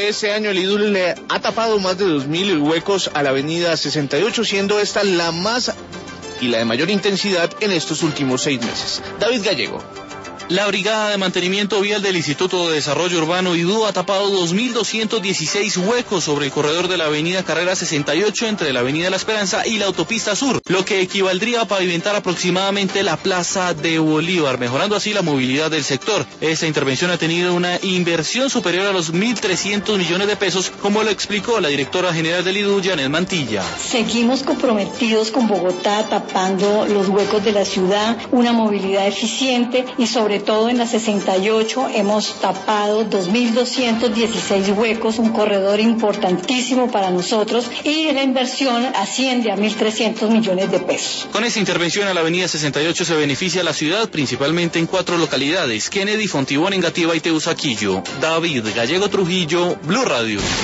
de este año, el IDU le ha tapado más de 2.000 huecos a la avenida 68, siendo esta la más y la de mayor intensidad en estos últimos 6 meses. David Gallego. La Brigada de Mantenimiento Vial del Instituto de Desarrollo Urbano IDU ha tapado 2.216 huecos sobre el corredor de la avenida Carrera 68 entre la avenida La Esperanza y la autopista sur, lo que equivaldría a pavimentar aproximadamente la Plaza de Bolívar, mejorando así la movilidad del sector. Esta intervención ha tenido una inversión superior a los 1.300 millones de pesos, como lo explicó la directora general del IDU, Janet Mantilla. Seguimos comprometidos con Bogotá, tapando los huecos de la ciudad, una movilidad eficiente y sobre todo en la 68 hemos tapado 2.216 huecos, un corredor importantísimo para nosotros, y la inversión asciende a 1.300 millones de pesos. Con esta intervención a la avenida 68 se beneficia la ciudad, principalmente en 4 localidades: Kennedy, Fontibón, Engativá y Teusaquillo. David Gallego Trujillo, Blue Radio.